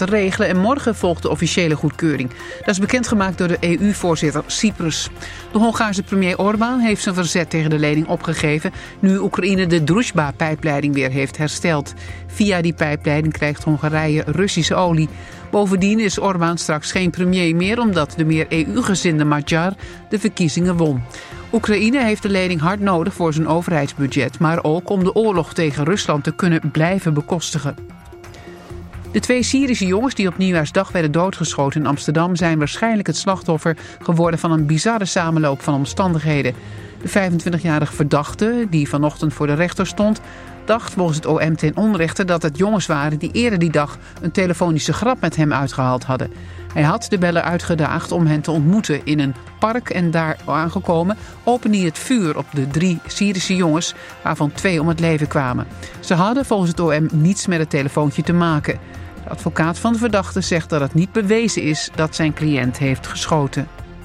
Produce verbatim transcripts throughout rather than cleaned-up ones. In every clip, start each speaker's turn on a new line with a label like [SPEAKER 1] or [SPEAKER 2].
[SPEAKER 1] te regelen en morgen volgt de officiële goedkeuring. Dat is bekendgemaakt door de E U-voorzitter Cyprus. De Hongaarse premier Orbán heeft zijn verzet tegen de lening opgegeven nu Oekraïne de Druzhba-pijpleiding weer heeft hersteld. Via die pijpleiding krijgt Hongarije Russische olie. Bovendien is Orbán straks geen premier meer omdat de meer E U-gezinde Magyar de verkiezingen won. Oekraïne heeft de lening hard nodig voor zijn overheidsbudget, maar ook om de oorlog tegen Rusland te kunnen blijven bekostigen. De twee Syrische jongens die op Nieuwjaarsdag werden doodgeschoten in Amsterdam zijn waarschijnlijk het slachtoffer geworden van een bizarre samenloop van omstandigheden. De vijfentwintigjarige verdachte, die vanochtend voor de rechter stond, dacht volgens het O M ten onrechte dat het jongens waren die eerder die dag een telefonische grap met hem uitgehaald hadden. Hij had de beller uitgedaagd om hen te ontmoeten in een park en daar aangekomen opende hij het vuur op de drie Syrische jongens, waarvan twee om het leven kwamen. Ze hadden volgens het O M niets met het telefoontje te maken. De advocaat van de verdachte zegt dat het niet bewezen is dat zijn cliënt heeft geschoten.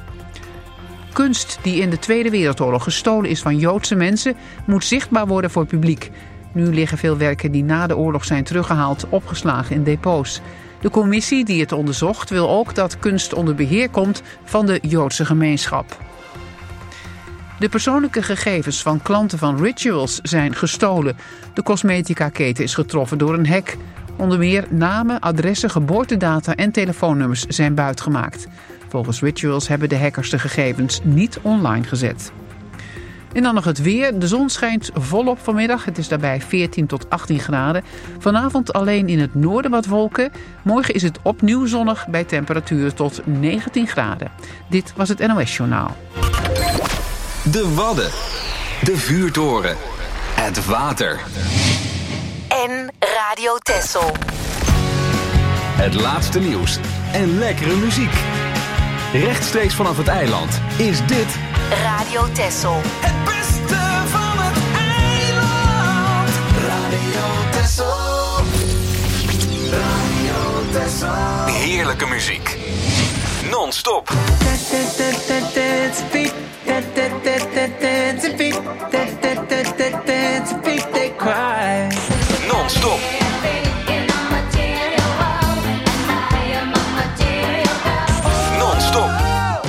[SPEAKER 1] Kunst die in de Tweede Wereldoorlog gestolen is van Joodse mensen moet zichtbaar worden voor het publiek. Nu liggen veel werken die na de oorlog zijn teruggehaald opgeslagen in depots. De commissie die het onderzocht wil ook dat kunst onder beheer komt van de Joodse gemeenschap. De persoonlijke gegevens van klanten van Rituals zijn gestolen. De cosmetica-keten is getroffen door een hack. Onder meer namen, adressen, geboortedata en telefoonnummers zijn buitgemaakt. Volgens Rituals hebben de hackers de gegevens niet online gezet. En dan nog het weer. De zon schijnt volop vanmiddag. Het is daarbij veertien tot achttien graden. Vanavond alleen in het noorden wat wolken. Morgen is het opnieuw zonnig bij temperaturen tot negentien graden. Dit was het N O S-journaal.
[SPEAKER 2] De Wadden. De vuurtoren. Het water.
[SPEAKER 3] En Radio Texel.
[SPEAKER 2] Het laatste nieuws en lekkere muziek. Rechtstreeks vanaf het eiland is dit
[SPEAKER 3] Radio Texel.
[SPEAKER 4] Het beste van het eiland. Radio Texel. Radio Texel.
[SPEAKER 2] heerlijke muziek. Non-stop. Non-stop. Non-stop.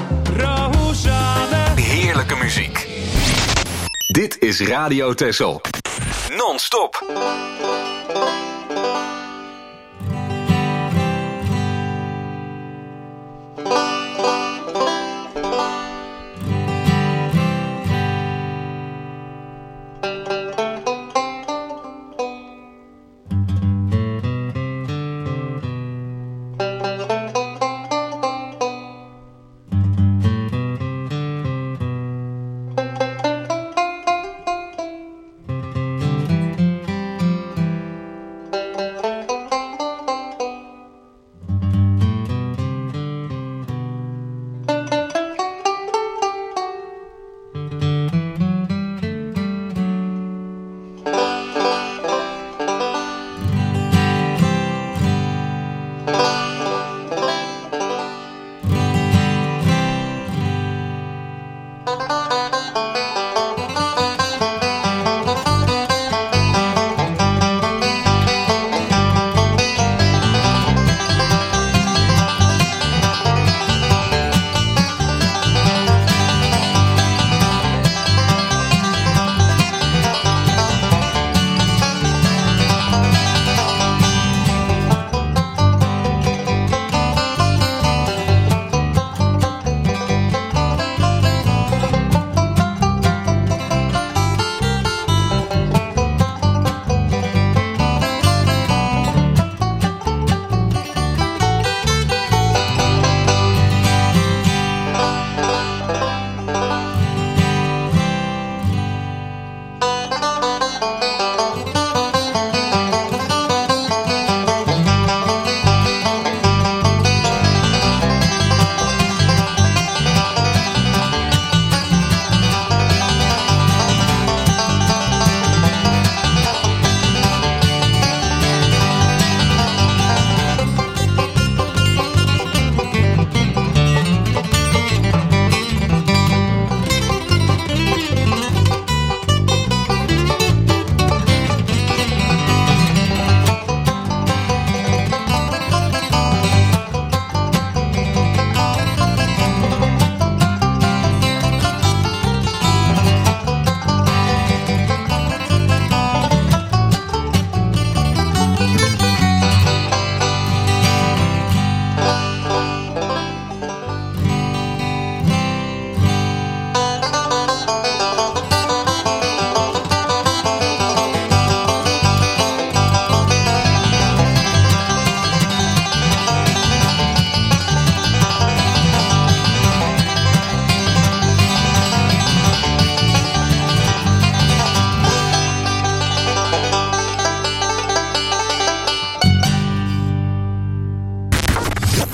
[SPEAKER 2] Heerlijke muziek. Dit is Radio Texel. Non-stop.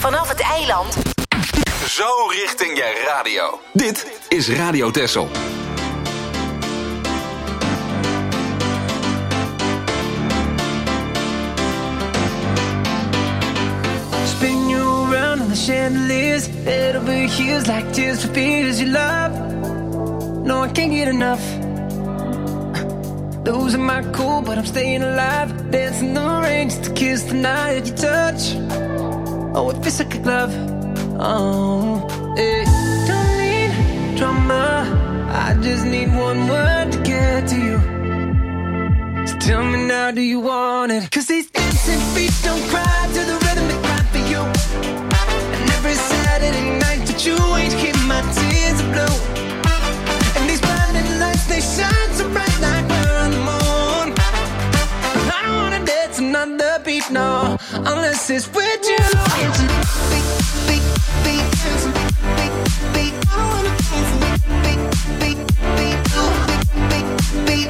[SPEAKER 3] vanaf het eiland.
[SPEAKER 2] Zo richting je radio. Dit is Radio Texel.
[SPEAKER 5] Spin you around on the chandeliers, head over heels like tears for fears you love. No, I can't get enough. Losing my cool, but I'm staying alive. Dancing the rain just to kiss the night you touch. Oh, it feels like a glove. Oh, hey. Don't need drama, I just need one word to get to you. So tell me now, do you want it? Cause these dancing feet don't cry to the rhythm they cry for you. And every Saturday night that you ain't keep my tears are blue. And these blinding lights, they shine so bright like we're on the moon. I don't wanna dance another beat, no, unless it's with you. Beat, beat, beat, beat, beat. I wanna dance beat, beat, beat, beat, beat, beat.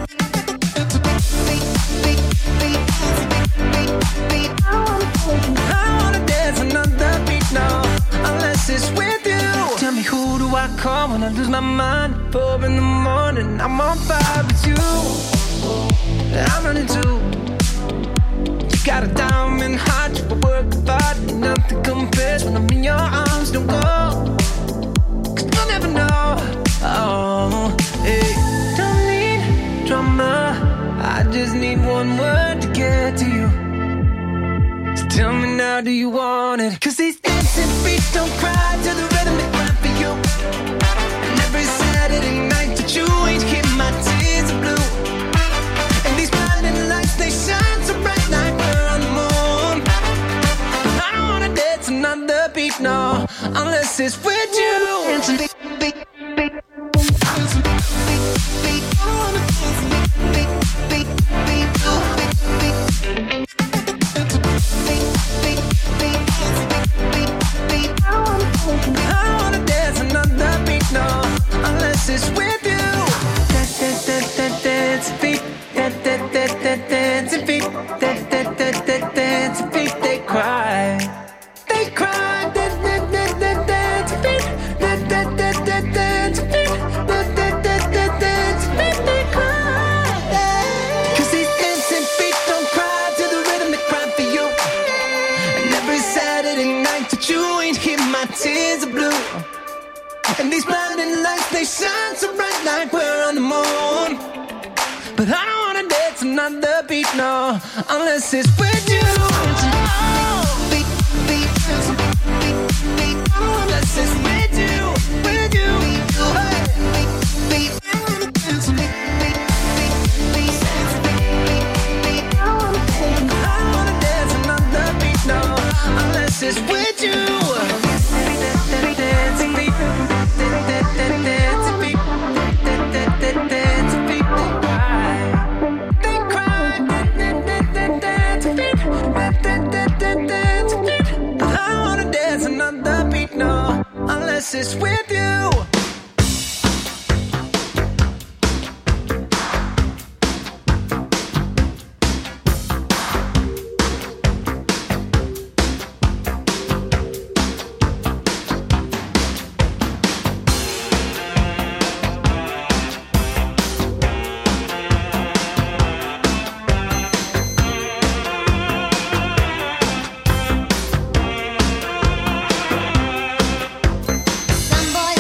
[SPEAKER 5] I wanna dance another beat, no, unless it's with you. Tell me, who do I call when I lose my mind? Four in the morning, I'm on fire with you. I'm running too. You got a diamond heart, you work hard, and nothing compares when I'm in your arms. Don't go, cause you'll never know. Oh, hey. Don't need drama, I just need one word to get to you. So tell me now, do you want it? Cause these dancing feet don't cry to the rhythm they cry for you. And every Saturday night that you ain't keep my tears are blue. And these blinding lights, they shine so bright like we're on the moon. I don't wanna dance another beat, no, unless it's with you. Dancing beat, beat, beat. Dancing beat, beat. I wanna dance beat, beat, beat, beat, beat. I wanna dance another beat, no, unless it's with you. Dance, dance, dance, dance, dance, beat. Dance, dance, dance, dance, dance, beat. Dance, dance, dance, dance, dance, beat. They cry, they cry. Dance, dance, dance, dance, dance, beat. Dance, dance, dance, dance, dance, beat. Dance, dance, dance, dance, dance, beat. They cry. Cause these dancing feet don't cry to the rhythm they cry for you. And every Saturday night that you ain't here, my tears are blue. And these blinding lights, they shine so bright like we're on the moon. But I don't wanna dance another beat, no, unless it's with you. Beat, beat, beat, beat, unless it's with you, with you. Hey. Beat, beat, I wanna dance another beat, no, unless it's with you. Unless it's with you.
[SPEAKER 6] Some boy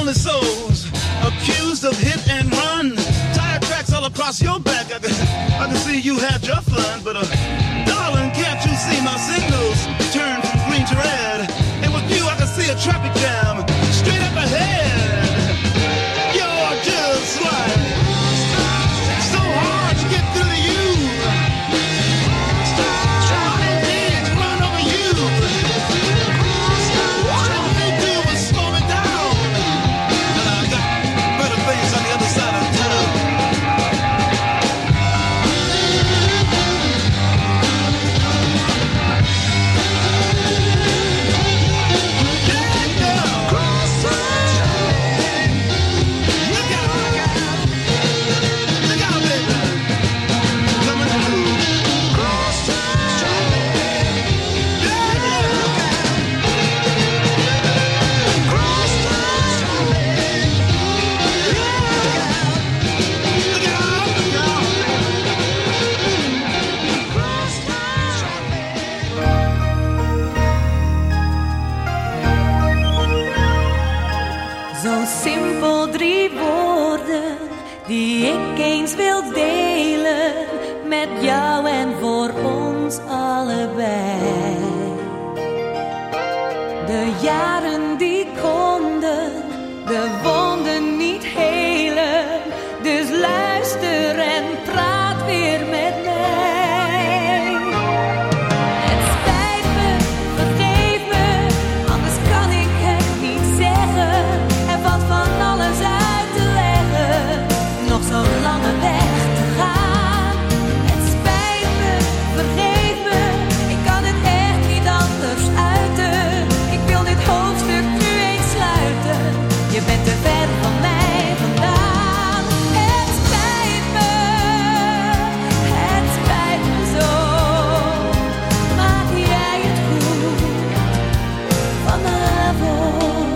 [SPEAKER 6] lonely souls accused of hit and run. Tire tracks all across your back. I can, I can see you had your fun, but uh, darling, can't you see my signals turn from green to red? And with you, I can see a traffic jam straight up ahead. You're just like so hard to get through to you. Trying to run over you. All you do is slow me down. And I got better things on the other side of town.
[SPEAKER 7] Zo simpel, drie woorden die ik eens wil delen met jou en voor ons allebei. De jaren die konden de wonden niet helen, dus luister en praat weer met mij. Het spijt me, vergeef me, anders kan ik het niet zeggen. Er valt van alles uit te leggen, nog zo'n lange weg te gaan. Het spijt me, vergeef me, ik kan het echt niet anders uiten. Ik wil dit hoofdstuk nu eens sluiten, je bent te ver van mij vandaan. Het spijt me, het spijt me zo. Maak jij het goed vanavond?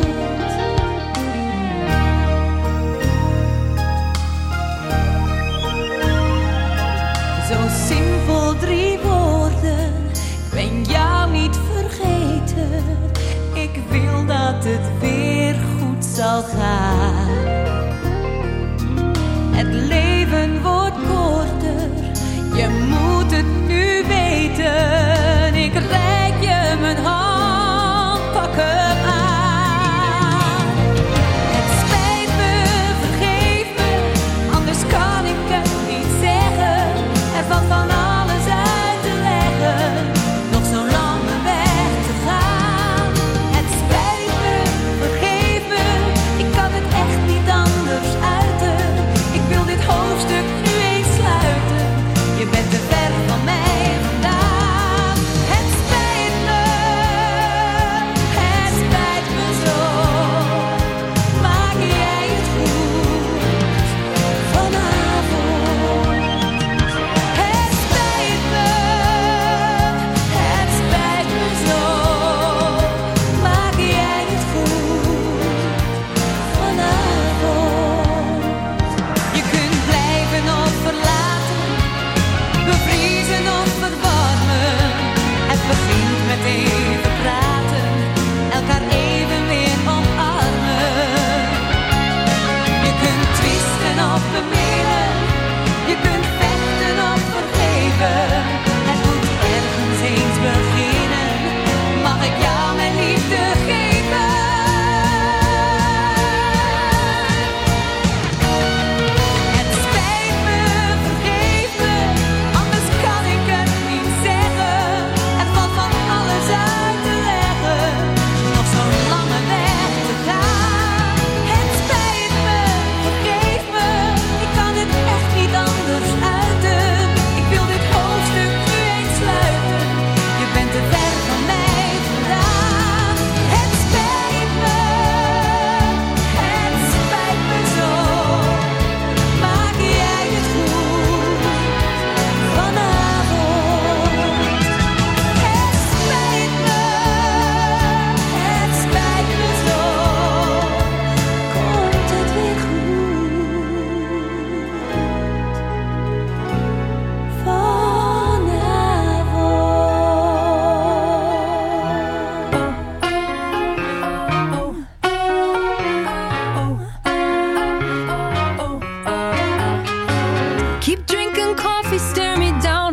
[SPEAKER 7] Zo simpel, drie woorden, ik ben jou niet vergeten. Ik wil dat het weer goed zal gaan. Het leven wordt korter, je moet het nu weten. Ik reik je mijn hand, pak hem aan. Het spijt me, vergeef me, anders kan ik het niet zeggen. Er valt van alles uit te leggen, nog zo'n lange weg te gaan. Het spijt me, vergeef me, ik kan het echt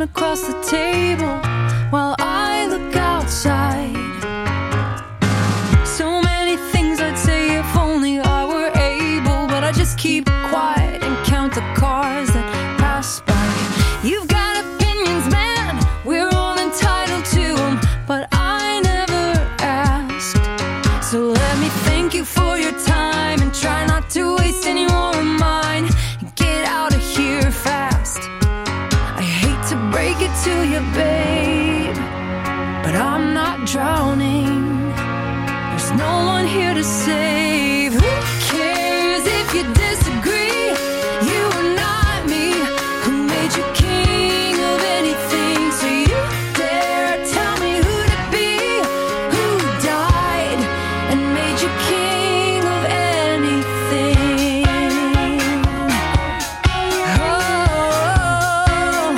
[SPEAKER 7] across the table while I look outside. So many things I'd say if only I were able, but I just keep quiet and count the cars that pass by. You've got opinions, man, we're all entitled to them, but I never asked. So let me thank you for your time and try not to waste any more of mine. Get out of here fast. I hate to break it to you, babe, but I'm not drowning. There's no one here to save. Who cares if you disagree? You are not me. Who made you king of anything? So you dare tell me who to be? Who died and made you king of anything? Oh,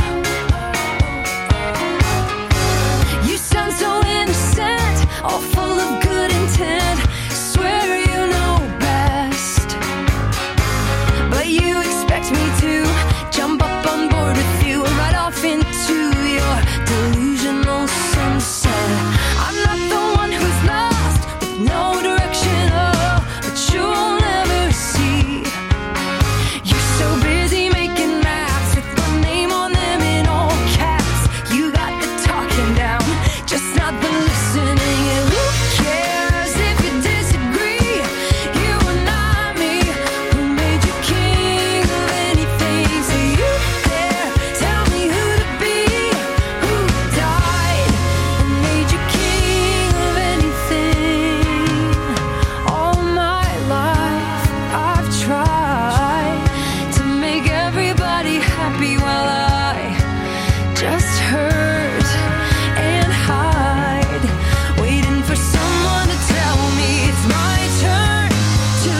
[SPEAKER 7] you sound so innocent, all full of good intent. Swear you know best, but you expect me to jump up on board with you and ride off into your delusional sunset. I'm not the one who's lost with no direction, oh, but you'll never see. You're so busy making maps with my name on them in all caps. You got the talking down, just not the listening. And who cares if you disagree? You are not me. Who made you king of anything? So you dare tell me who to be? Who died and made you king of anything? All my life I've tried to make everybody happy while I just hurt and hide, waiting for someone to tell me it's my turn to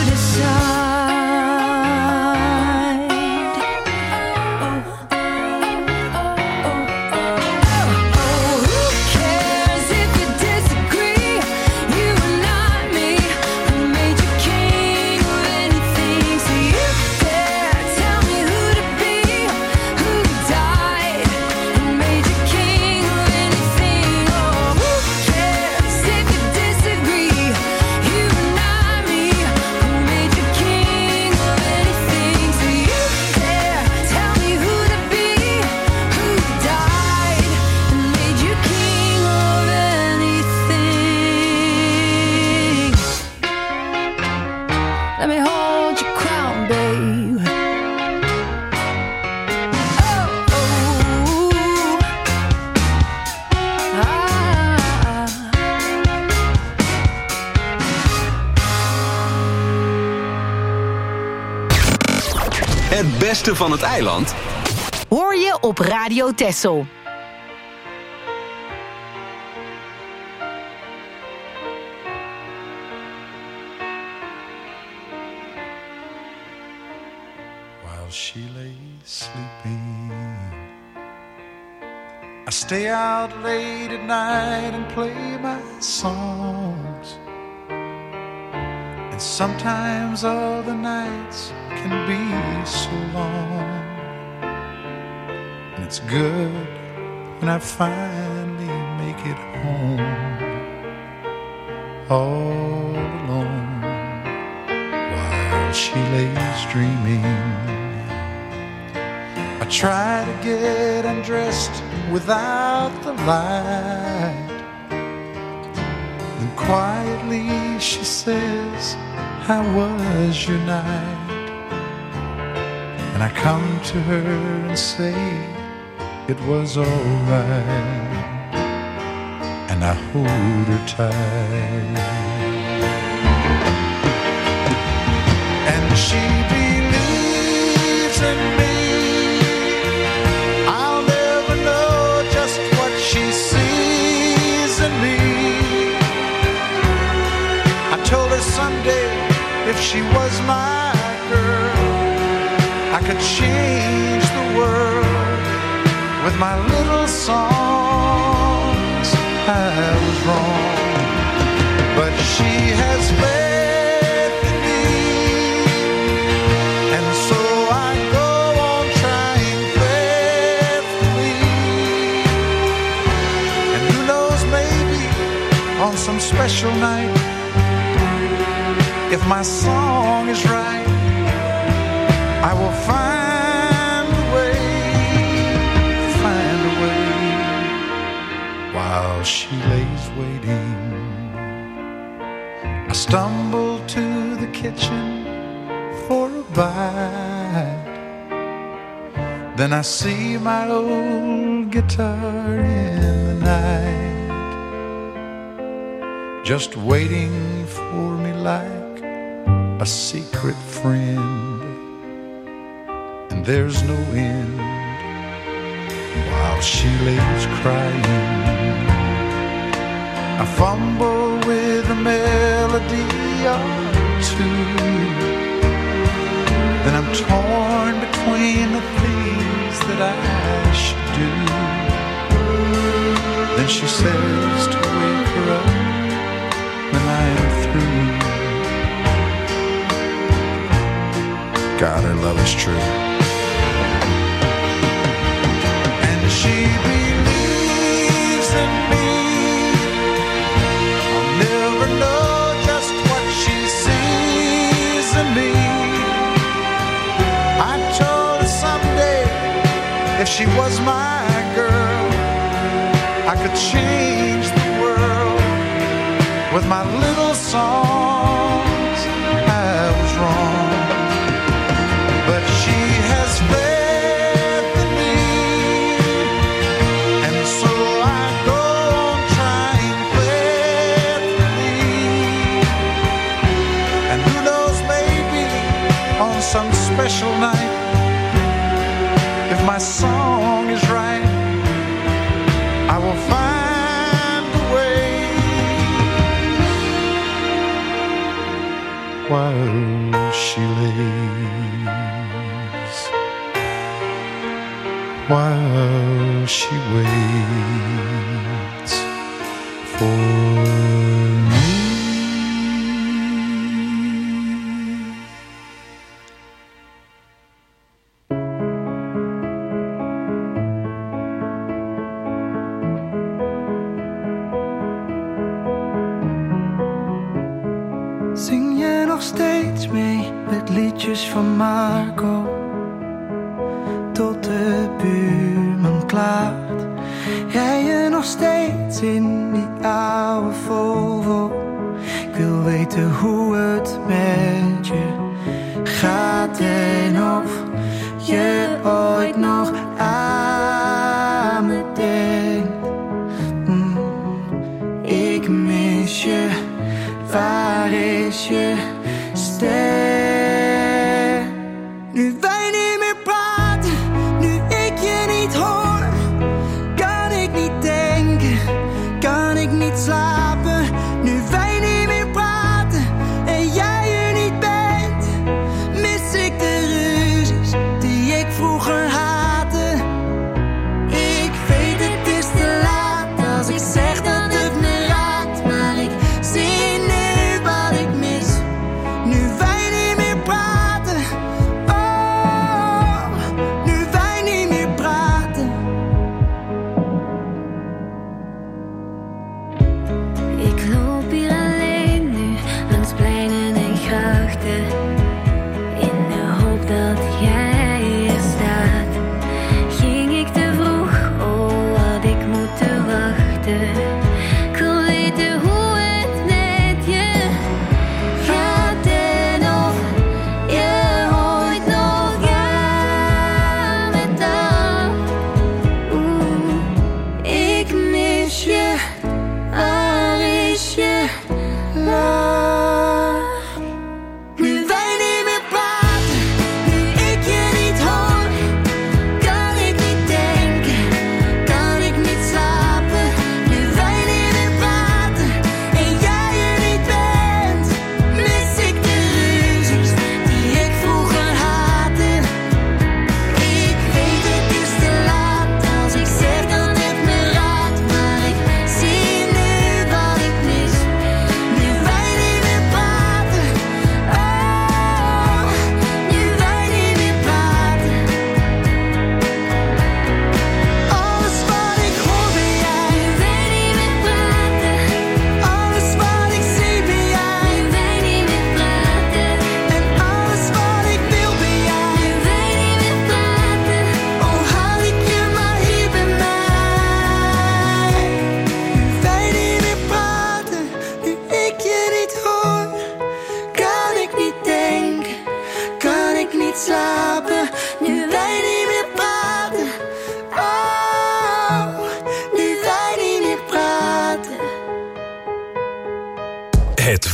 [SPEAKER 7] decide. Oh, who cares if you disagree? You are not me. Who made you king of anything? So you dare tell me who to be? Who died and made you king of anything? Oh, who cares if you disagree? You are not me. Who made you king of anything? So you dare tell me who to be? Who died and made you king of anything? Let me hold your crown, babe. Oh, oh, ah.
[SPEAKER 2] Het beste van het eiland
[SPEAKER 3] Hoor je op Radio Texel.
[SPEAKER 8] While she lay sleeping, I stay out late at night and play my songs. And sometimes all the nights can be so long. And it's good when I finally make it home, all alone, while she lays dreaming. I try to get undressed without the light. Then quietly she says, "How was your night?" And I come to her and say, "It was alright." And I hold her tight. And she believes in me. I'll never know just what she sees in me. I told her someday if she was my girl, I could change the world with my little songs. I was wrong, but she has faith in me, and so I go on trying faithfully. night. If my song is right, I will find a way, find a way. While she lays waiting, I stumble to the kitchen for a bite. Then I see my old guitar in the night, just waiting for me like a secret friend. And there's no end while she lays crying. I fumble with a melody or two, then I'm torn between the things that I should do. Then she says to wake her up when I am through. God, her love is true. And she believes in me. I'll never know just what she sees in me. I told her someday if she was my girl, I could change the world with my little songs. I was wrong, but she has faith in me, and so I go on trying faithfully. And who knows, maybe on some special night, if my song is right, I will find a way. While she lays, while she waits for me.
[SPEAKER 5] Zing je nog steeds mee met liedjes van Marco? Tot de buurman klaart. Rij je nog steeds in die oude Volvo? Ik wil weten hoe het met je gaat en of je ooit nog aan me denkt. Mm, ik mis je. Waar is je ster? Nu wij niet meer praten, nu ik je niet hoor, kan ik niet denken, kan ik niet slapen. Nu wij niet meer praten en jij er niet bent, mis ik de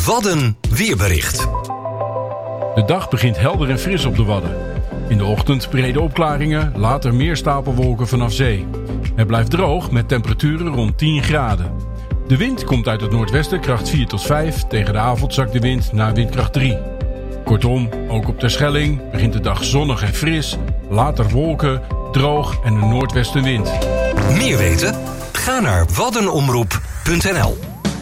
[SPEAKER 9] Wadden weerbericht.
[SPEAKER 10] De dag begint helder en fris op de Wadden. In de ochtend brede opklaringen, later meer stapelwolken vanaf zee. Het blijft droog met temperaturen rond tien graden. De wind komt uit het noordwesten kracht vier tot vijf. Tegen de avond zakt de wind naar windkracht drie. Kortom, ook op Terschelling begint de dag zonnig en fris. Later wolken, droog en een noordwestenwind.
[SPEAKER 9] Meer weten? Ga naar waddenomroep punt n l.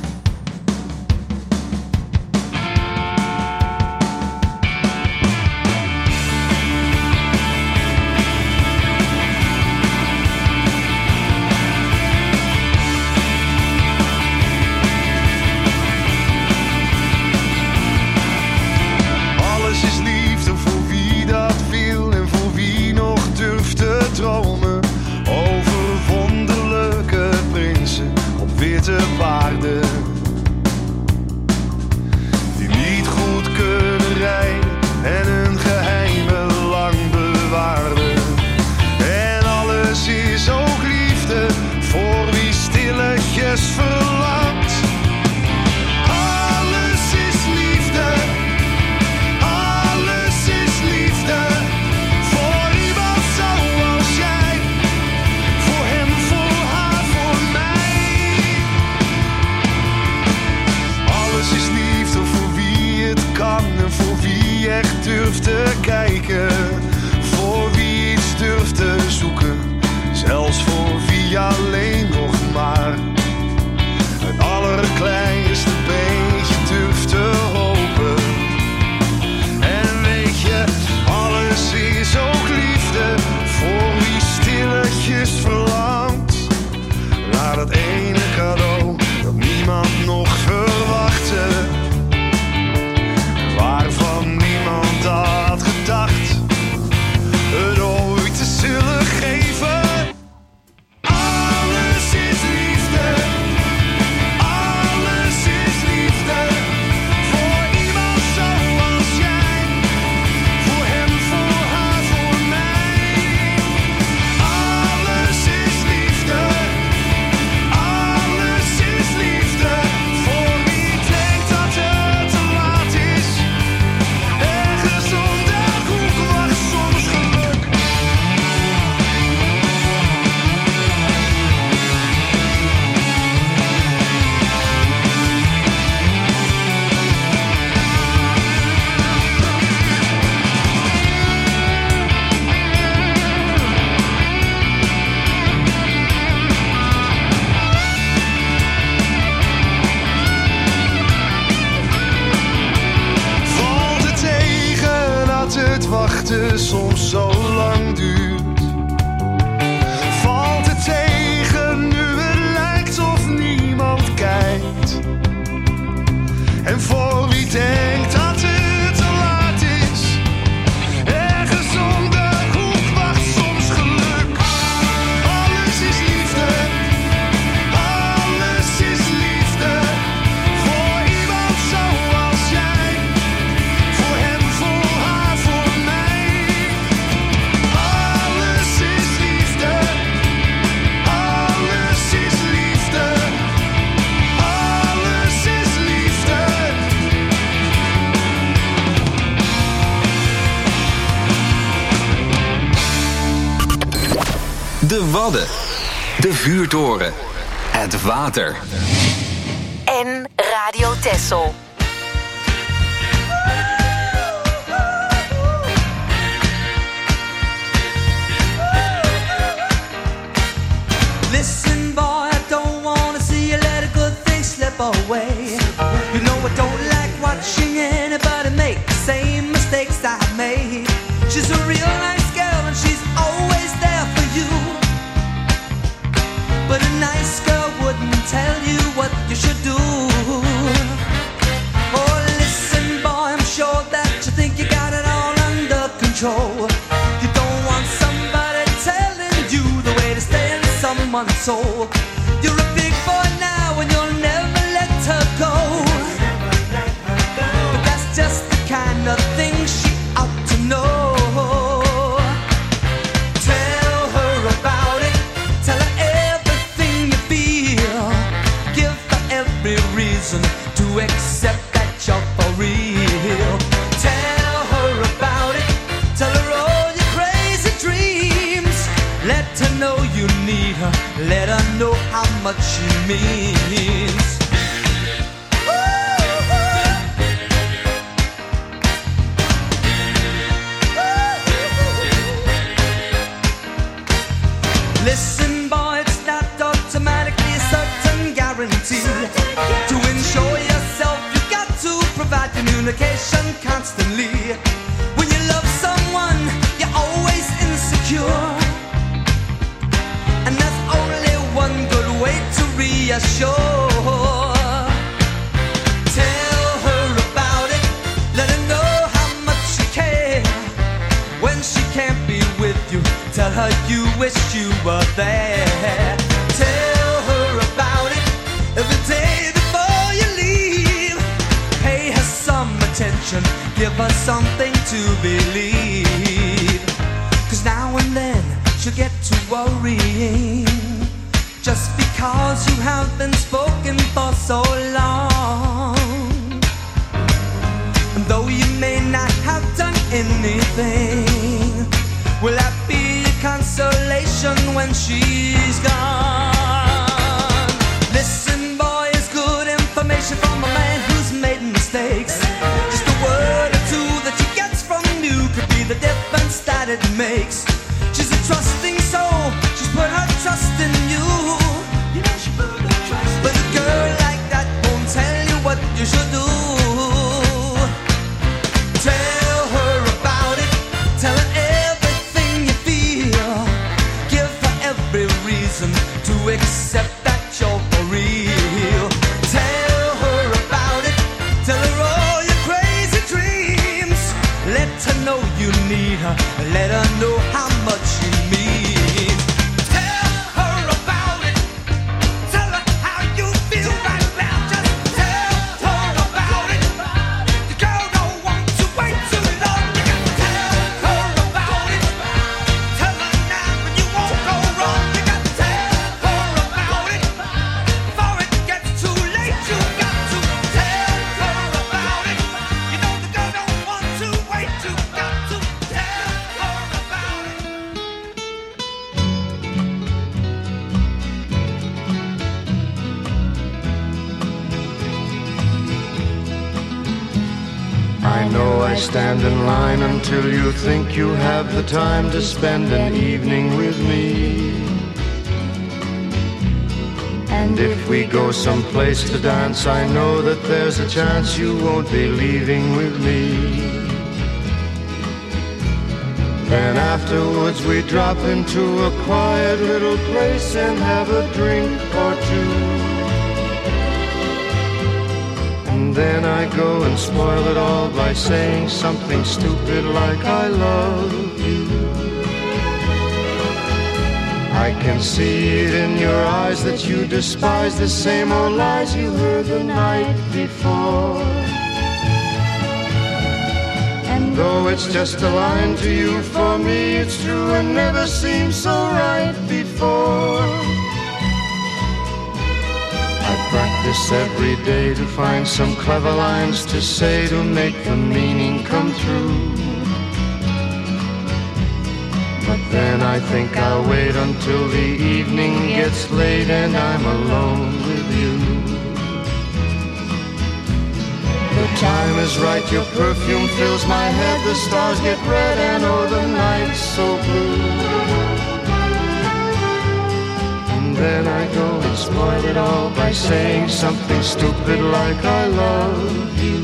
[SPEAKER 11] Soms zo lang duurt. Valt het tegen nu het lijkt of niemand kijkt. En voor wie denkt dat het te laat is, ergens om de hoek wacht soms geluk. Alles is liefde, alles is liefde. Voor iemand zoals jij, voor hem, voor haar, voor mij. Alles is liefde, alles is liefde, alles is liefde.
[SPEAKER 2] De Wadden, de vuurtoren, het water.
[SPEAKER 3] En Radio Texel.
[SPEAKER 5] Listen, boy, I don't wanna see you let a good thing slip away. You know I don't like watching anybody make the same mistakes I made. She's a real nice girl and she's always there for you. But a nice girl wouldn't tell you what you should do. Oh, listen, boy, I'm sure that you think you got it all under control. You don't want somebody telling you the way to stay in someone's soul. You're a big boy now and you'll never let her go. But that's just the kind of thing she ought to know. Tell her about it. Tell her everything you feel. Give her every reason to accept that know how much she means. Listen, boy, it's not automatically a certain guarantee. To ensure yourself, you got to provide communication constantly. When you love someone, you're always insecure, and there's only one good way to reassure. Tell her about it, let her know how much you care. When she can't be with you, tell her you wish you were there. Tell her about it every day before you leave. Pay her some attention, give her something to believe. Cause now and then she'll get to worrying, just because you have been spoken for so long. And though you may not have done anything, will that be a consolation when she's gone? Listen, boy, it's good information from a man who's made mistakes. Just a word or two that she gets from you could be the difference that it makes. She's a trusting soul, she's put her trust in you. You know she put her trust in you. But a girl like that won't tell you what you should do. Tell her about it, tell her everything you feel. Give her every reason to accept that you're for real. Tell her about it, tell her all your crazy dreams. Let her know you need her, let her know how much you mean. Tell her about it, tell her how you feel right now. Just tell her about it. The girl don't want to wait too long. You got to tell her about it. Tell her now and you won't go wrong. You got to tell her about it before it gets too late. You got to tell her about it. You know the girl don't want to wait. You got to tell her about it.
[SPEAKER 11] I know I stand in line until you think you have the time to spend an evening with me. And if we go someplace to dance, I know that there's a chance you won't be leaving with me. Then afterwards we drop into a quiet little place and have a drink or two. And then I go and spoil it all by saying something stupid like I love you. I can see it in your eyes that you despise the same old lies you heard the night before. And though it's just a line to you, for me it's true and never seemed so right before. I practice every day to find some clever lines to say to make the meaning come through. But then I think I'll wait until the evening gets late and I'm alone with you. The time is right, your perfume fills my head, the stars get red and oh the night's so blue. And then I go and spoil it all by saying something stupid like I love you.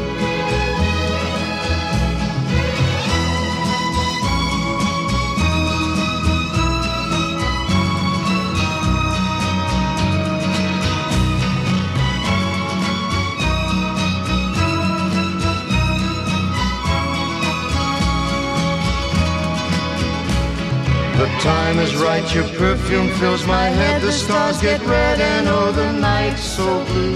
[SPEAKER 11] The time is right, your perfume fills my head, the stars get red and oh the night's so blue.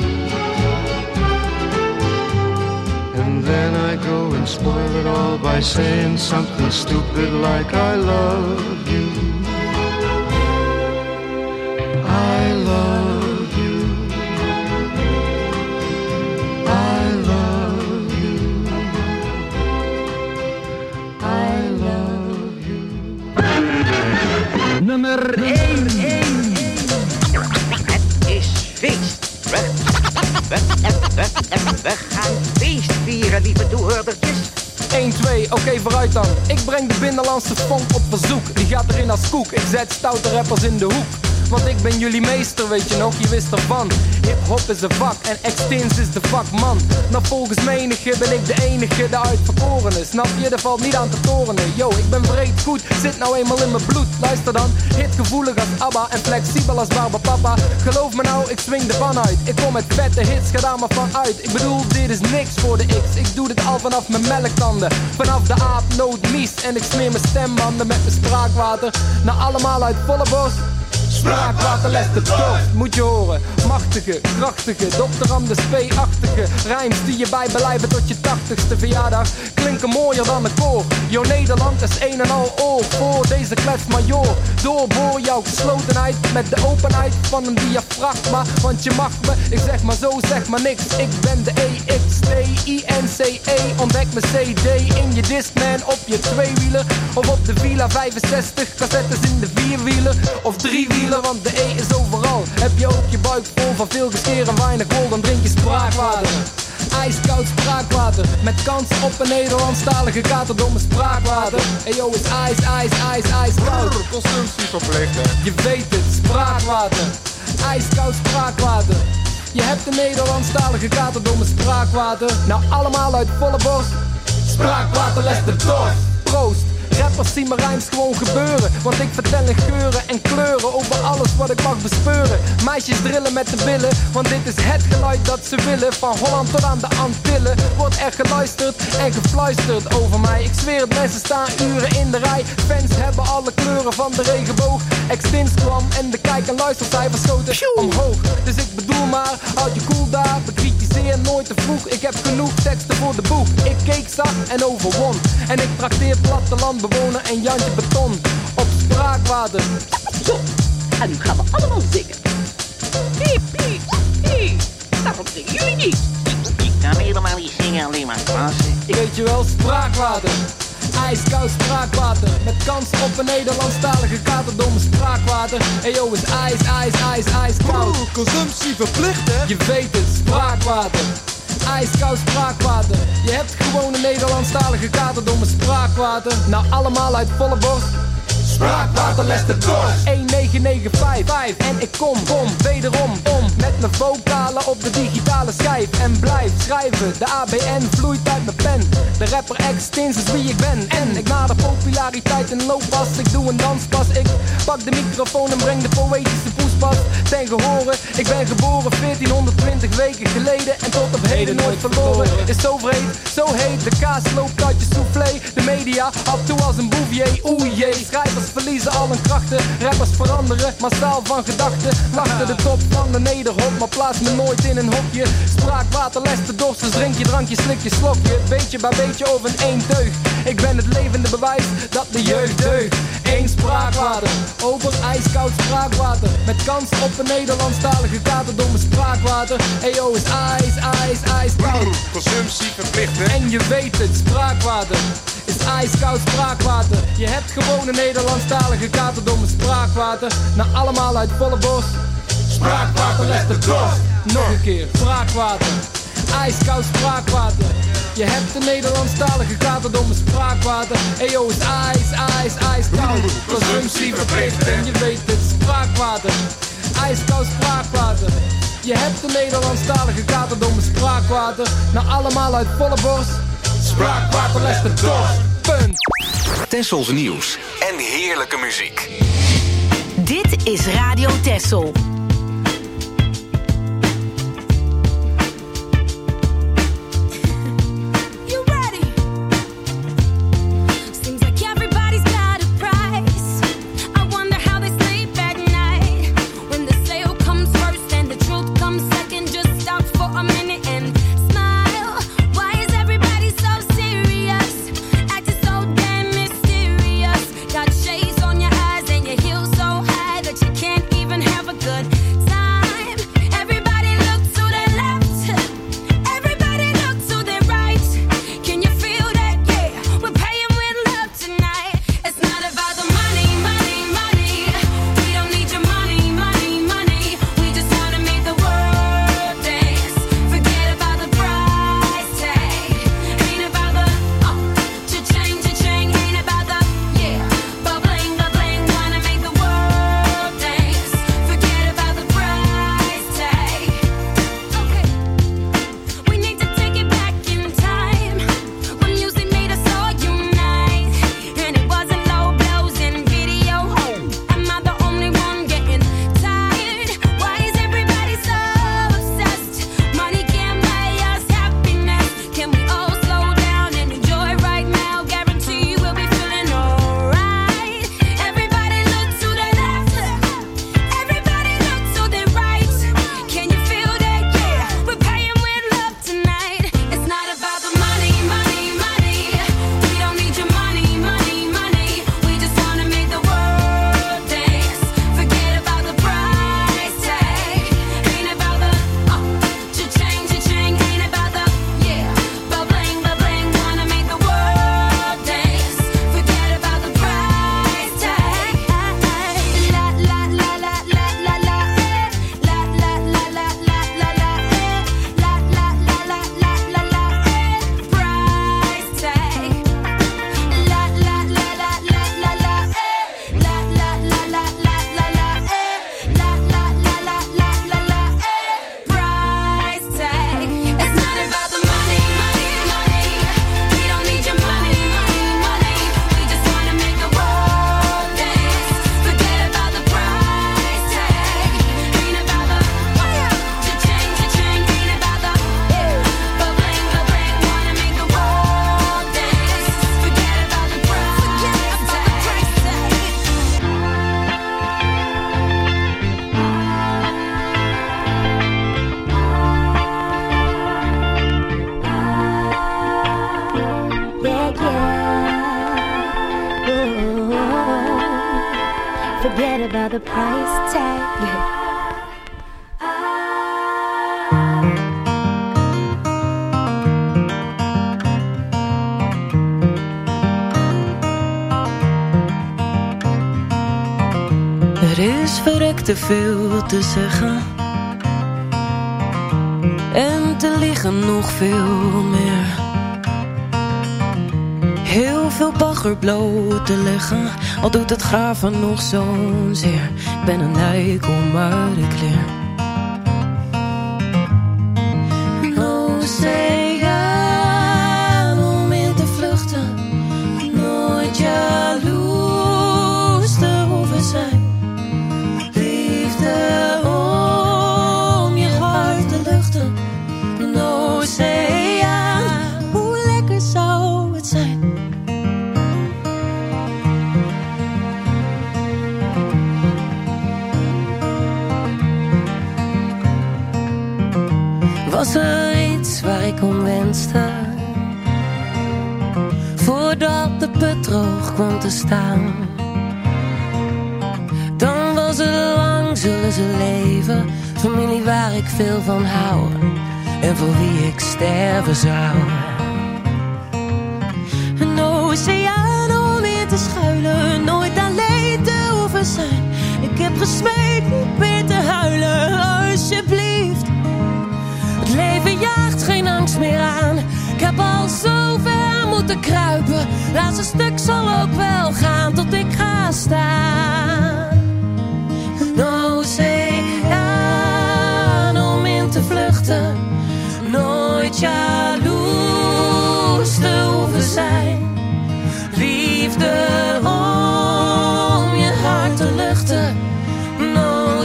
[SPEAKER 11] And then I go and spoil it all by saying something stupid like I love you. I love you. I love you. I love you.
[SPEAKER 12] Nummer één. We, we, we, we gaan feest vieren, lieve toehoordertjes.
[SPEAKER 13] één, twee, oké okay, vooruit dan. Ik breng de binnenlandse funk op verzoek. Die gaat erin als koek, ik zet stoute rappers in de hoek. Want ik ben jullie meester, weet je nog, je wist ervan. Hip-hop is een vak en Extins is de vakman. Nou volgens menige ben ik de enige, de uitverkorene. Snap je, er valt niet aan te torenen. Yo, ik ben vreed goed, zit nou eenmaal in mijn bloed. Luister dan, hitgevoelig als ABBA en flexibel als Barbapapa. Geloof me nou, ik swing ervan uit. Ik kom met vette hits, ga daar maar van uit. Ik bedoel, dit is niks voor de X. Ik doe dit al vanaf mijn melktanden. Vanaf de aap, noot, mies. En ik smeer mijn stembanden met mijn spraakwater. Nou allemaal uit volle borst. Spraakwater les de dorst, moet je horen. Machtige, krachtige, dokter Anders P-achtige rijms die je bijbelijven tot je tachtigste verjaardag klinken mooier dan een koor. Jouw Nederland is een en al oor voor deze kletsmajor. Doorboor jouw geslotenheid met de openheid van een diafragma. Want je mag me, ik zeg maar zo, zeg maar niks. Ik ben de E X T I N C E. Ontdek mijn C D in je Discman op je tweewieler. Of op de Villa vijfenzestig, cassettes in de vierwieler. Of driewieler. Want de E is overal. Heb je ook je buik vol van veel gescheer en weinig wol, dan drink je spraakwater. Ijskoud spraakwater, met kans op een Nederlandstalige katerdomme spraakwater. Hey yo, is ijs, ijs, ijs, ijskoud.
[SPEAKER 14] Consumptie verplicht, hè?
[SPEAKER 13] Je weet het, spraakwater. Ijskoud spraakwater. Je hebt een Nederlandstalige katerdomme spraakwater. Nou allemaal uit volle borst. Spraakwater les de dorst. Proost. Rappers zien mijn rijms gewoon gebeuren. Want ik vertel in geuren en kleuren over alles wat ik mag bespeuren. Meisjes drillen met de billen, want dit is het geluid dat ze willen. Van Holland tot aan de Antillen wordt er geluisterd en gefluisterd over mij. Ik zweer het, mensen staan uren in de rij. Fans hebben alle kleuren van de regenboog. Extins kwam en de kijk- en luistercijfers schoten omhoog. Dus ik bedoel maar, houd je cool daar. Bekritiseer nooit te vroeg. Ik heb genoeg teksten voor de boeg. Ik keek zacht en overwon. En ik trakteer plattelandbewoner en Jantje Beton op spraakwater.
[SPEAKER 12] Zo, en nu gaan we allemaal zingen. Piep, piep, piep. Waarom zingen jullie niet? Ik kan helemaal niet zingen, alleen maar plaatsen.
[SPEAKER 13] Ik weet je wel, spraakwater. Ijskoud spraakwater. Met kans op een Nederlandstalige katerdomme spraakwater. Hey yo, is ijs, ijs, ijs, ijskoud.
[SPEAKER 14] Oeh, consumptie verplicht, hè?
[SPEAKER 13] Je weet het, spraakwater. Ijskoud spraakwater. Je hebt gewoon een Nederlandstalige katerdomme spraakwater. Nou allemaal uit volle borst. Spraakwater les de dorst. één negen negen vijf en ik kom, kom wederom om met mijn vocalen op de digitale schijf. En blijf schrijven, de A B N vloeit uit mijn pen. De rapper Extins is wie ik ben. En ik nader populariteit in looppas. Ik doe een danspas, ik pak de microfoon en breng de poëtische poespas ten gehore. Ik ben geboren veertienhonderdtwintig weken geleden en tot op heden nooit verloren. Is zo vreed, zo heet, de kaas loopt uit je soufflé. De media af toe als een bouvier, oeh jee. Schrijvers verliezen al hun krachten, rappers veranderen massaal van gedachten. Wachten de top van de nederhop, maar plaats me nooit in een hokje. Spraakwater les de dorst, dus drink je drankje, slik je slokje. Beetje bij beetje over een één teug. Ik ben het levende bewijs dat de jeugd deugt. Eén spraakwater, over ijskoud spraakwater. Met kans op een Nederlandstalige katerdomme spraakwater. Eyo is ijs, ijs, ijskoud.
[SPEAKER 14] Consumptie verplicht, hè?
[SPEAKER 13] En je weet het, spraakwater is ijskoud spraakwater. Je hebt gewoon een Nederlandstalige katerdomme spraakwater. Nou allemaal uit volle borst. Spraakwater les de dorst. Nog een keer, spraakwater. Ijskoud spraakwater. Je hebt een Nederlandstalige katerdomme spraakwater. Eyo is ijs, ijs, ijskoud. Consumptie verplicht en je weet het, spraakwater. Ijskoud spraakwater. Je hebt een Nederlandstalige katerdomme spraakwater. Nou allemaal uit volle borst. Spraakwater les de dorst. Punt.
[SPEAKER 2] Tessels nieuws en heerlijke muziek.
[SPEAKER 3] Dit is Radio Tessel.
[SPEAKER 7] Shades on your eyes and your heels so high that you can't even have a good
[SPEAKER 15] Forget about the price tag.
[SPEAKER 16] Er is verrekt te veel te zeggen en te liggen nog veel meer. Heel veel bagger bloot te leggen, al doet het graven nog zo'n zeer. Ik ben een eikel, maar ik leer. Een oceaan om in te vluchten, nooit jaloers te hoeven zijn. Liefde om je hart te luchten, een oceaan, hoe lekker zou het zijn. Was er iets waar ik om wenste, voordat de put droog kwam te staan? Dan was het lang, zullen ze leven, familie waar ik veel van hou en voor wie ik sterven zou. Een oceaan om in te schuilen, nooit alleen te hoeven zijn. Ik heb gesmeekt niet meer te huilen, alsjeblieft. Het leven jaagt geen angst meer aan. Ik heb al zo ver moeten kruipen. Laatste stuk zal ook wel gaan tot ik ga staan. Een oceaan om in te vluchten, nooit jaloers te hoeven zijn. Liefde om je hart te luchten, een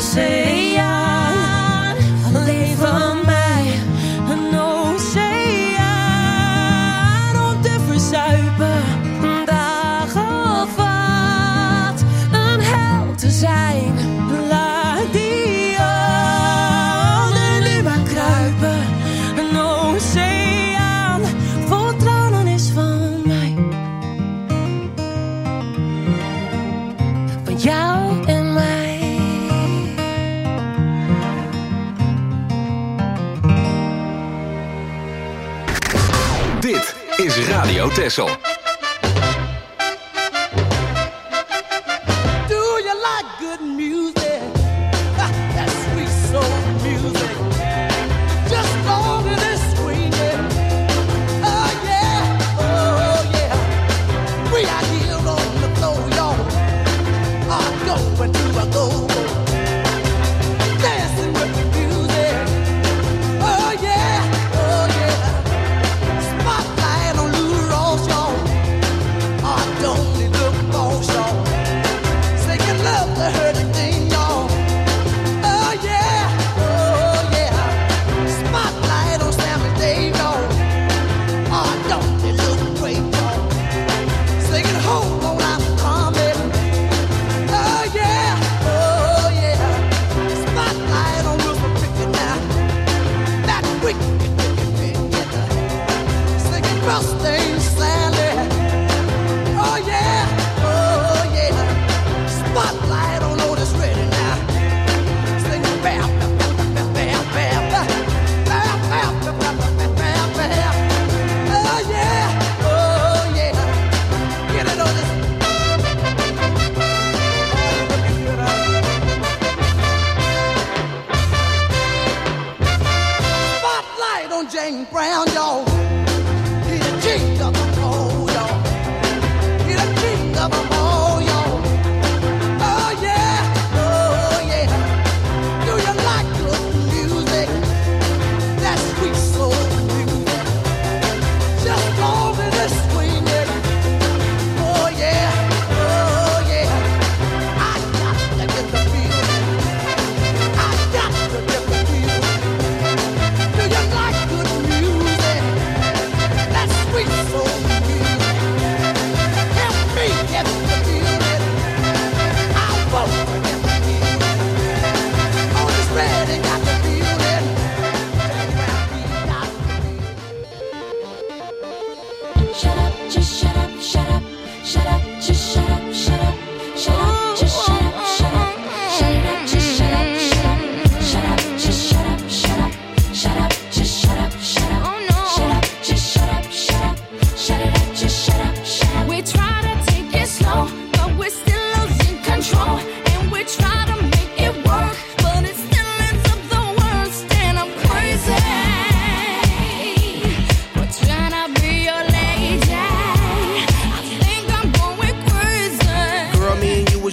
[SPEAKER 16] oceaan, alleen van mij. Een oceaan om te verzuipen, dag of wat, een hel te zijn. Laat die ander nu maar kruipen. Een oceaan vol tranen is van mij, van jou en mij.
[SPEAKER 2] Dit is Radio Texel.
[SPEAKER 5] Do you like good music? Ha, that sweet soul music. Just long as it's swinging. Oh yeah, oh yeah. We are here on the floor, y'all. I'm going to a go-go. Dancing with the music. Oh yeah, oh yeah. Spotlight on Lou Ross, y'all. I don't need look for y'all. Singing love to hurting thing, y'all. Oh yeah, oh yeah. Spotlight on Sammy Dave, y'all. I don't need look great, y'all. Singing hold on, I'm coming. Oh yeah, oh yeah. Spotlight on Wilson Pickett now. That wicked, wicked, wicked. Singing Rusty Sally. Oh yeah, oh yeah. Spotlight on Otis Redding now. Singing bam, bam, bam, bam, bam, bam, bam, bam, bam, bam, bam, bam. Oh yeah, oh yeah. Get it, Otis.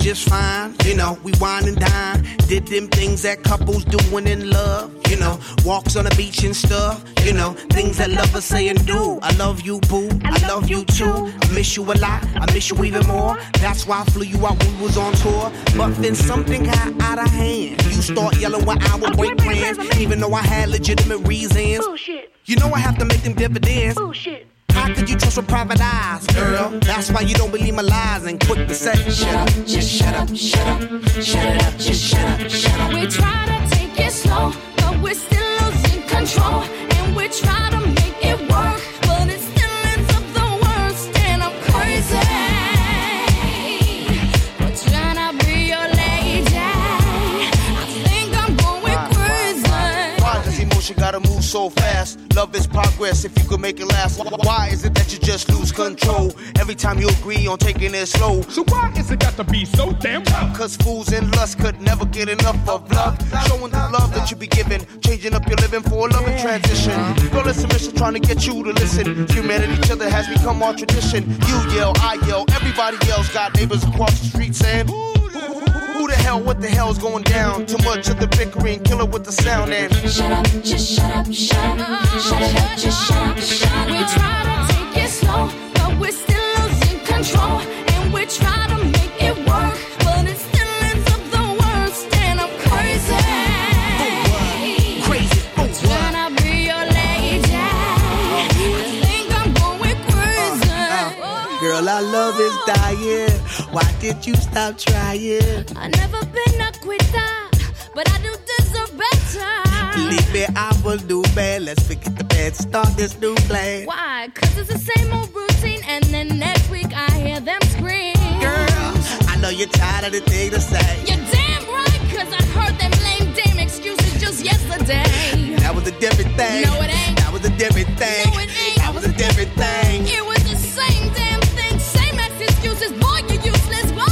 [SPEAKER 17] just fine. You know, we wine and dine. Did them things that couples doing in love. You know, walks on the beach and stuff. You know, things that lovers say and do. I love you, boo. I love you too. I miss you a lot. I miss you even more. That's why I flew you out when we was on tour. But then something got out of hand. You start yelling when I would break plans, even though I had legitimate reasons.
[SPEAKER 18] Bullshit.
[SPEAKER 17] You know I have to make them dividends.
[SPEAKER 18] Bullshit.
[SPEAKER 17] How could you trust with private eyes, girl? That's why you don't believe my lies and quick to say, shut up, just shut up, shut up, shut it up, just shut up, shut up.
[SPEAKER 7] We try to take it slow, but we're still losing control. And we try to make it work, but it still ends up the worst. And I'm crazy for trying to be your lady. I think I'm going crazy.
[SPEAKER 11] Why does emotion gotta move so fast? Love is progress if you could make it last. Why is it that you just lose control every time you agree on taking it slow?
[SPEAKER 19] So why is it got to be so damn tough?
[SPEAKER 11] Cause fools in lust could never get enough of love. Showing the love that you be giving, changing up your living for a loving transition. Girl, it's a mission trying to get you to listen. Humanity, each other has become our tradition. You yell, I yell, everybody else got neighbors across the street saying, who the hell, what the hell's going down? Too much of the bickering, kill it with the sound and
[SPEAKER 7] shut up, just shut up, shut up, shut it up, just shut up, shut up. We try to take it slow, but we're still losing control. And we try to make it work, but it still ends up the worst. And I'm crazy,
[SPEAKER 17] crazy,
[SPEAKER 7] for trying to be your lady. I think I'm going crazy.
[SPEAKER 17] Girl, our love is dying. Why did you stop trying?
[SPEAKER 7] I never been a quitter, but I do deserve better.
[SPEAKER 17] Believe me, I will do bad. Let's forget the bad, start this new plan.
[SPEAKER 7] Why? Cause it's the same old routine, and then next week I hear them scream.
[SPEAKER 17] Girl, I know you're tired of the thing to say.
[SPEAKER 7] You're damn right, cause I heard them lame damn excuses just yesterday.
[SPEAKER 17] That was a different thing.
[SPEAKER 7] No, it ain't.
[SPEAKER 17] That was a different thing.
[SPEAKER 7] No, it ain't.
[SPEAKER 17] That was a different thing.
[SPEAKER 7] It was the same damn thing, same ass excuses. Boy, you useless. Whoa!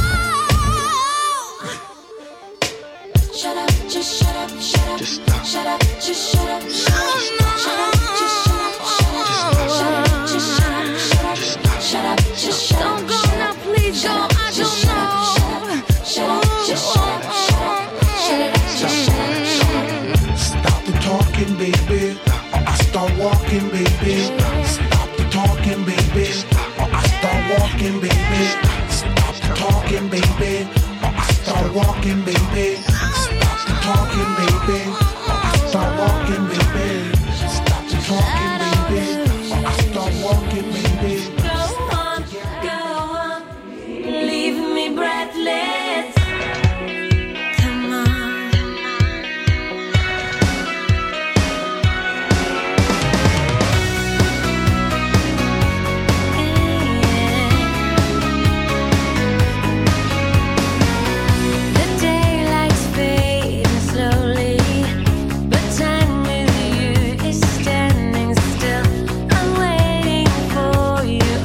[SPEAKER 7] Shut up, just shut up, shut up. Just stop. Shut up, just shut up. Shut up, shut up, just shut up. Shut up, just shut up. Shut up, just stop. Shut up, just shut up. Don't go now, please go. I don't know. Shut up, just shut up. Shut up, shut up, just shut up.
[SPEAKER 8] Stop the talking, baby, or I start walking, baby. Stop the talking, baby, or I start walking, baby. Stop the talking, baby, or I start walking, baby. Stop the talking, baby, or I start walking, baby. Stop the talking, baby, or I start walking, baby.
[SPEAKER 7] Go on, go on, leave me breathless. Come on. The daylight's fading slowly, but time with you is standing still. I'm waiting for you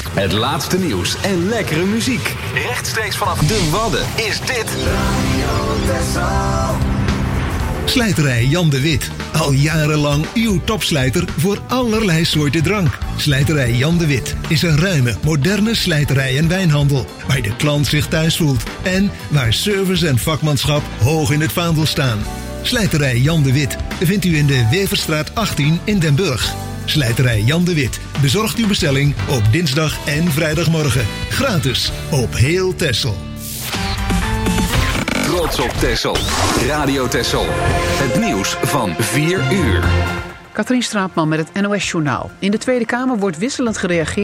[SPEAKER 2] Het laatste nieuws en lekkere muziek. Rechtstreeks vanaf de Wadden is dit Radio Texel.
[SPEAKER 18] Slijterij Jan de Wit. Al jarenlang uw topslijter voor allerlei soorten drank. Slijterij Jan de Wit is een ruime, moderne slijterij en wijnhandel. Waar de klant zich thuis voelt. En waar service en vakmanschap hoog in het vaandel staan. Slijterij Jan de Wit vindt u in de Weverstraat achttien in Den Burg. Slijterij Jan de Wit bezorgt uw bestelling op dinsdag en vrijdagmorgen. Gratis op heel Texel.
[SPEAKER 2] Trots op Texel. Radio Texel. Het nieuws van vier uur.
[SPEAKER 1] Katrien Straatman met het N O S Journaal. In de Tweede Kamer wordt wisselend gereageerd